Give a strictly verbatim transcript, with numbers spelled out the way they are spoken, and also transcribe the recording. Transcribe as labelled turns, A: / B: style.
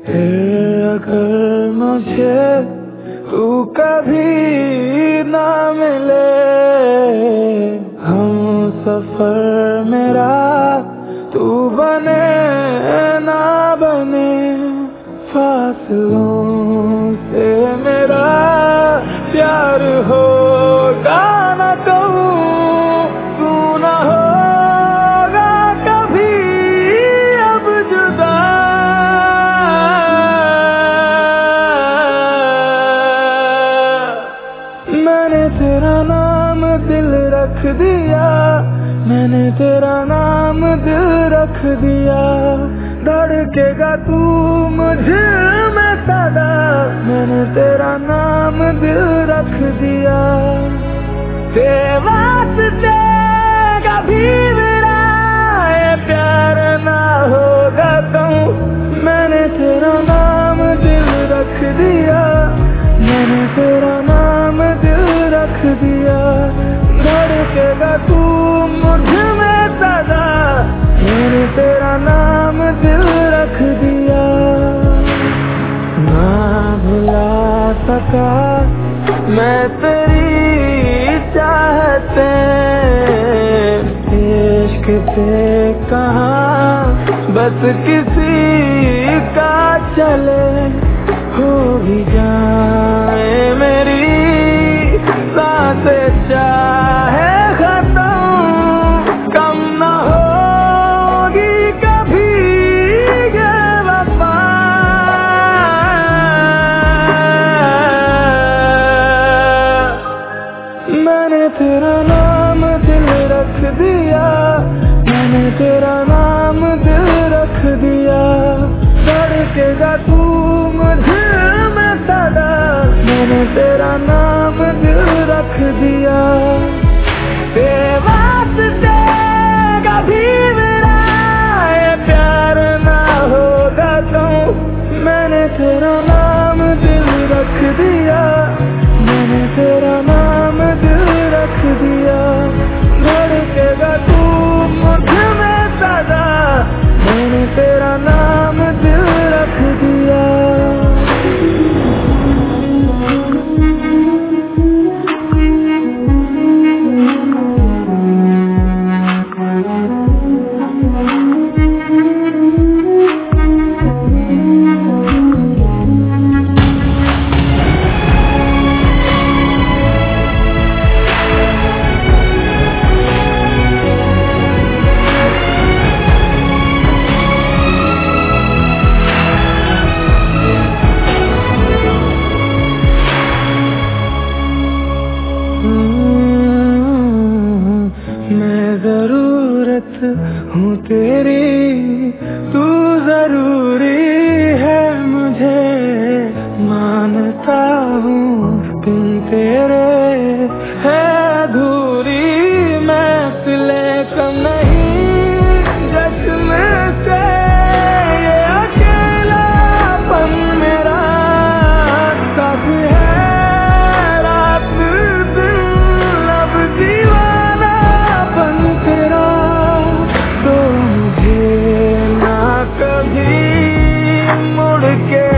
A: फिर अगर मुझे तू कभी ना मिले, हम सफर मेरा तू बने ना बने, फासलों से मेरा प्यार होगा ना कहूँ, तू ना होगा कभी अब जुदा। मैंने तेरा नाम दिल रख दिया, मैंने तेरा नाम दिल रख दिया, धड़केगा तू मुझे में सदा। मैंने तेरा नाम दिल रख दिया, तेरे वास्ते कभी मेरा ये प्यार ना होगा कहूँ। मैंने तेरा नाम दिल रख दिया, मैंने तेरा नाम दिल रख दिया, धड़केगा तू मुझ में सदा। मैंने तेरा नाम दिल रख दिया, ना भुला सका मैं तेरी चाहते, इश्क से कहाँ बस किसी का चले, हो भी जाए मेरी सांसें चाहे खत्म, कम ना होगी कभी ये वफा। मैंने तेरा नाम दिल रख दिया, मैंने तेरा नाम दिल रख दिया, धड़केगा तू मुझे में सदा। मैंने तेरा नाम दिल रख दिया, तेरे वास्ते कभी मेरा ये प्यार ना होगा कहूँ। मैंने तेरा नाम दिल रख दिया, मैंने तेरा नाम दिल रख दिया, धड़केगा तू मुझ में सदा। मैंने तेरा नाम दिल रख दिया। मैं जरूरत हूँ तेरी, तू जरूरी है मुझे, मानता हूँ बिन तेरे है अधूरी। मैं सिले कम नहीं जश्न से, ये अकेलापन मेरा साथ है रात दिन, अब दीवानापन तेरा तो मुझे ना कभी मुड़ के